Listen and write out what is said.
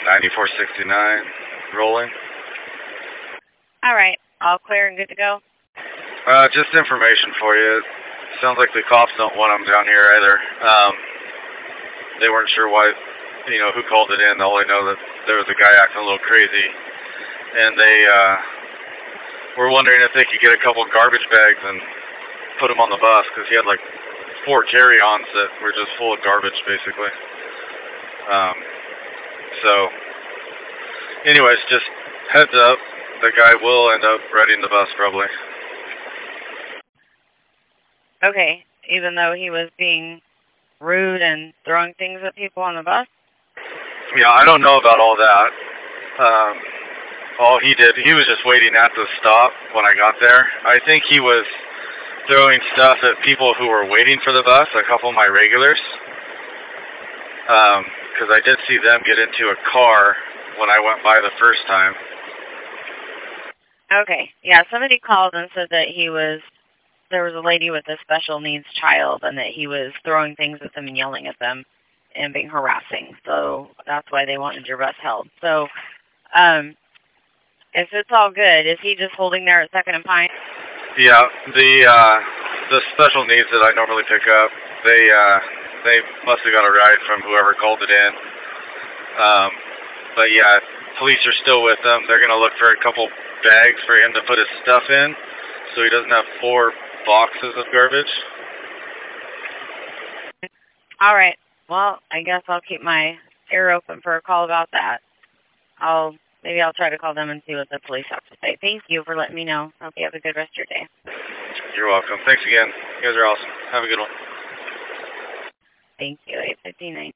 9469, rolling. All right, all clear and good to go? Just information for you. Sounds like the cops don't want them down here either. They weren't sure why, who called it in. All they know that there was a guy acting a little crazy. And they were wondering if they could get a couple garbage bags and put him on the bus, because he had like 4 carry-ons that were just full of garbage, basically. So, anyways, just heads up, the guy will end up riding the bus, probably. Okay, even though he was being rude and throwing things at people on the bus? Yeah, I don't know about all that. All he did, he was just waiting at the stop when I got there. I think he was throwing stuff at people who were waiting for the bus, a couple of my regulars. Because I did see them get into a car when I went by the first time. Okay, yeah, somebody called and said that there was a lady with a special needs child and that he was throwing things at them and yelling at them and being harassing. So that's why they wanted your bus held. So, if it's all good, is he just holding there at 2nd and Pine? Yeah, the special needs that I normally pick up, they must have got a ride from whoever called it in. But yeah, police are still with them. They're going to look for a couple bags for him to put his stuff in, so he doesn't have 4 boxes of garbage. All right. Well, I guess I'll keep my ear open for a call about that. Maybe I'll try to call them and see what the police have to say. Thank you for letting me know. Hope you have a good rest of your day. You're welcome. Thanks again. You guys are awesome. Have a good one. Thank you. 8:59.